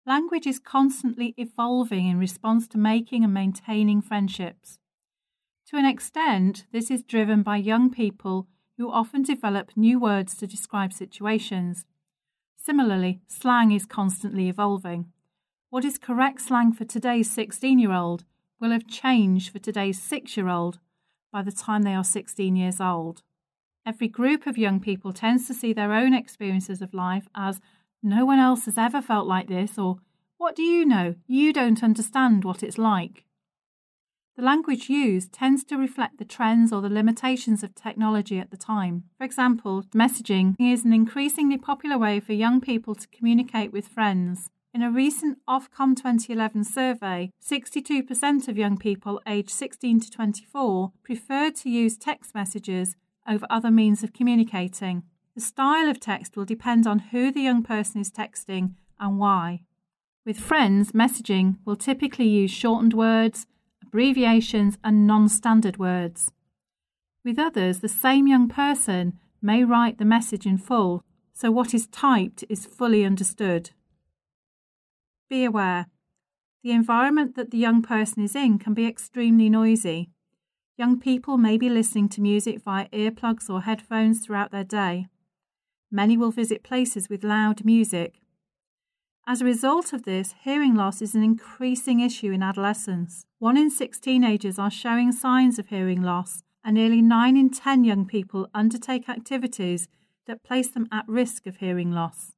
Language is constantly evolving in response to making and maintaining friendships. To an extent, this is driven by young people who often develop new words to describe situations. Similarly, slang is constantly evolving. What is correct slang for today's 16-year-old will have changed for today's 6-year-old by the time they are 16 years old. Every group of young people tends to see their own experiences of life as "no one else has ever felt like this," or "what do you know? You don't understand what it's like." The language used tends to reflect the trends or the limitations of technology at the time. For example, messaging is an increasingly popular way for young people to communicate with friends. In a recent Ofcom 2011 survey, 62% of young people aged 16 to 24 preferred to use text messages over other means of communicating. The style of text will depend on who the young person is texting and why. With friends, messaging will typically use shortened words, abbreviations, and non-standard words. With others, the same young person may write the message in full, so what is typed is fully understood. Be aware. The environment that the young person is in can be extremely noisy. Young people may be listening to music via earplugs or headphones throughout their day. Many will visit places with loud music. As a result of this, hearing loss is an increasing issue in adolescence. 1 in 6 teenagers are showing signs of hearing loss, and nearly 9 in 10 young people undertake activities that place them at risk of hearing loss.